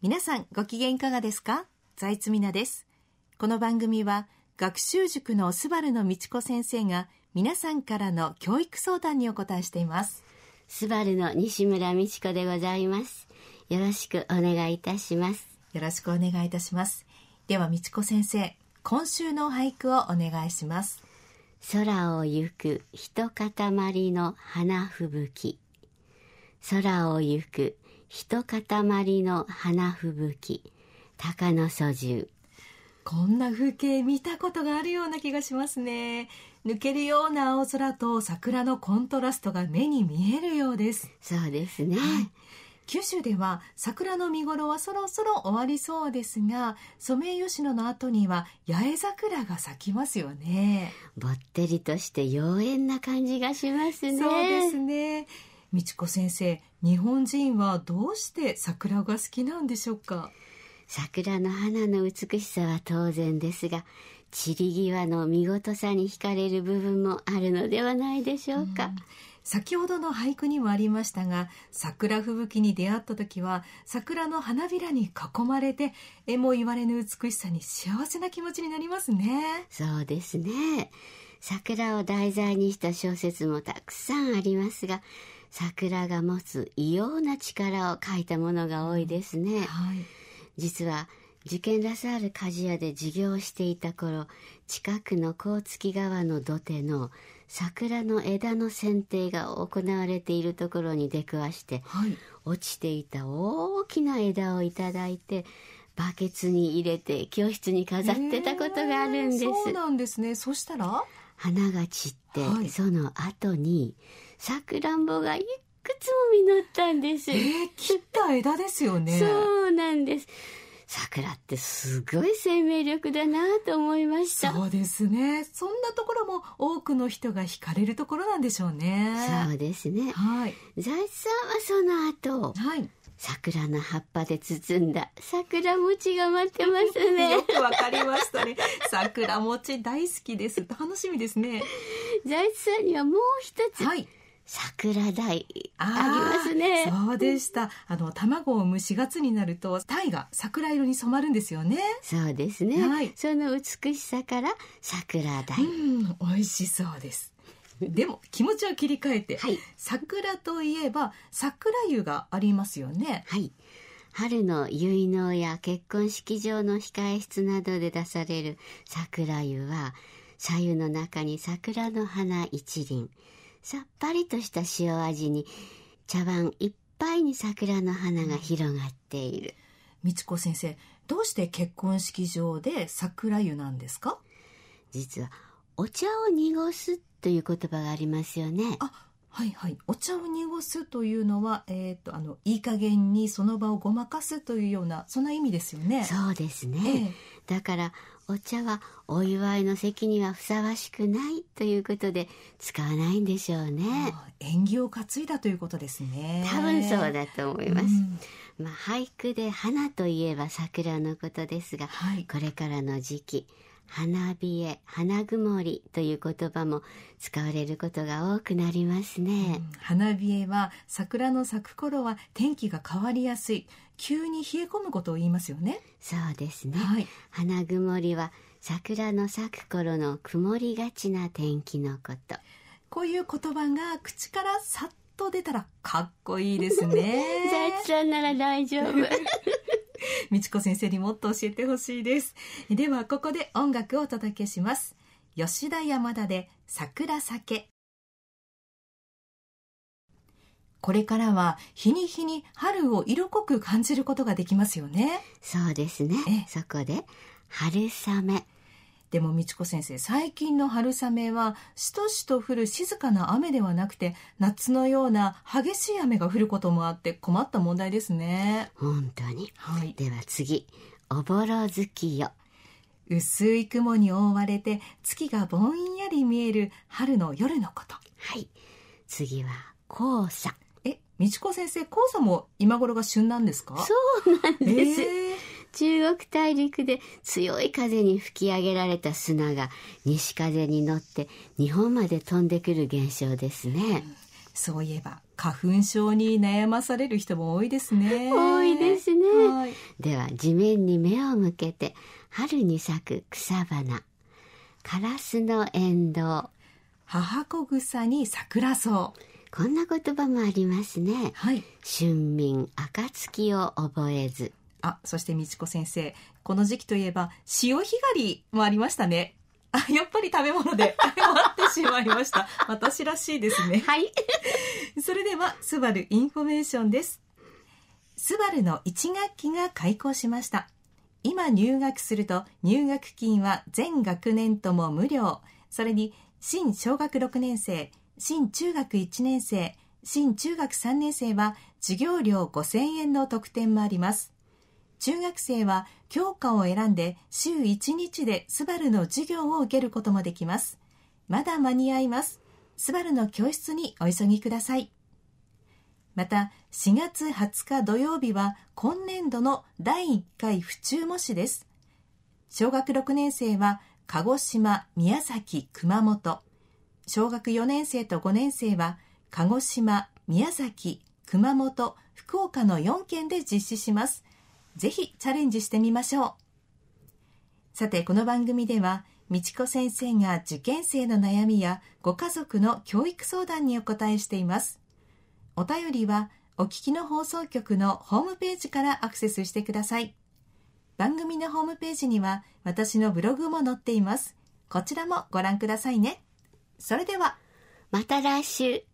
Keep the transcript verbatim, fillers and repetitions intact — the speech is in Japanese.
皆さんご機嫌いかがですか？財津美奈です。この番組は学習塾のスバルの道子先生が皆さんからの教育相談にお答えしています。 スバルの西村美智子でございます。よろしくお願いいたします。 よろしくお願いいたします。では美智子先生、今週の俳句をお願いします。 空を行く一塊の花吹雪。空を行く一塊の花吹雪。鷹の操縦。 こんな風景見たことがあるような気がしますね。抜けるような青空と桜のコントラストが目に見えるようです。 そうですね、 はい、九州では桜の見頃はそろそろ終わりそうですが、ソメイヨシノの後には八重桜が咲きますよね。 ぼってりとして妖艶な感じがしますね。 そうですね。美智子先生、日本人はどうして桜が好きなんでしょうか？ 桜の花の美しさは当然ですが、散り際の見事さに惹かれる部分もあるのではないでしょうか。うん、 先ほどの俳句にもありましたが、桜吹雪に出会った時は桜の花びらに囲まれて、えも言われぬ美しさに幸せな気持ちになりますね。 そうですね。桜を題材にした小説もたくさんありますが、桜が持つ異様な力を書いたものが多いですね。 はい、 実は受験ラサール鍛冶屋で授業をしていた頃、近くの甲突川の土手の桜の枝の剪定が行われているところに出くわして、 はい、 落ちていた大きな枝をいただいてバケツに入れて教室に飾ってたことがあるんです。 そうなんですね。そしたら花が散って、 はい、 その後にさくらんぼがいくつも実ったんです。 えー、切った枝ですよね。 そうなんです。桜ってすごい生命力だなと思いました。 そうですね。そんなところも多くの人が惹かれるところなんでしょうね。 そうですね。 はい。 財津さんはその後、 はい、 桜の葉っぱで包んだ桜餅が待ってますね。 よくわかりましたね。桜餅大好きです。楽しみですね。 財津さんにはもう一つ、 はい、 桜鯛ありますね。 そうでした。あの卵を産むしがつになると鯛が桜色に染まるんですよね。 そうですね、 はい、 その美しさから桜鯛。 うん、美味しそうです。でも気持ちを切り替えて、 はい、 桜といえば桜湯がありますよね。 はい、春の結納や結婚式場の控え室などで出される桜湯は、茶湯の中に桜の花一輪、さっぱりとした塩味に茶碗いっぱいに桜の花が広がっている。 美智子先生、どうして結婚式場で桜湯なんですか？ 実はお茶を濁すという言葉がありますよね。 あ、はいはい。お茶を濁すというのは、えー、とあのいい加減にその場をごまかすというような、そんな意味ですよね。 そうですね、 ええ、 だからお茶はお祝いの席にはふさわしくないということで使わないんでしょうね。 縁起を担いだということですね。 多分そうだと思います、 うん、 まあ、俳句で花といえば桜のことですが、 はい、 これからの時期、花冷え、花曇りという言葉も使われることが多くなりますね、 うん、花冷えは桜の咲く頃は天気が変わりやすい、急に冷え込むことを言いますよね。 そうですね、 はい、 花曇りは桜の咲く頃の曇りがちな天気のこと。 こういう言葉が口からさっと出たらかっこいいですね。 財津さんなら大丈夫。 美智子先生にもっと教えてほしいです。ではここで音楽をお届けします。吉田山田で桜酒。これからは日に日に春を色濃く感じることができますよね。 そうですね。そこで春雨。 でも美智子先生、最近の春雨はしとしと降る静かな雨ではなくて、夏のような激しい雨が降ることもあって困った問題ですね。 本当に、 はい、 では次、おぼろ月よ。 薄い雲に覆われて月がぼんやり見える春の夜のこと。 はい、次は黄砂。 え、美智子先生、黄砂も今頃が旬なんですか？ そうなんです、 えー中国大陸で強い風に吹き上げられた砂が西風に乗って日本まで飛んでくる現象ですね、 うん、そういえば花粉症に悩まされる人も多いですね。 多いですね、 はい、 では地面に目を向けて春に咲く草花、カラスの縁道、 母子草に桜草。 こんな言葉もありますね。 はい。 春眠暁を覚えず。 あ、そして美智子先生、この時期といえば潮干狩りもありましたね。あ、やっぱり食べ物で終わってしまいました。私らしいですね。 はい。 それではスバルインフォメーションです。スバルのいち学期が開校しました。今入学すると入学金は全学年とも無料。それに新小学ろくねん生、新中学いちねん生、新中学さんねん生は授業料ごせんえんの特典もあります。中学生は教科を選んで週いちにちでスバルの授業を受けることもできます。まだ間に合います。スバルの教室にお急ぎください。またしがつはつか土曜日は今年度のだいいっかい府中模試です。小学ろくねん生は鹿児島、宮崎、熊本。小学よねん生とごねん生は鹿児島、宮崎、熊本、福岡のよんけんで実施します。ぜひチャレンジしてみましょう。さて、この番組では美智子先生が受験生の悩みやご家族の教育相談にお答えしています。お便りはお聞きの放送局のホームページからアクセスしてください。番組のホームページには私のブログも載っています。こちらもご覧くださいね。それではまた来週。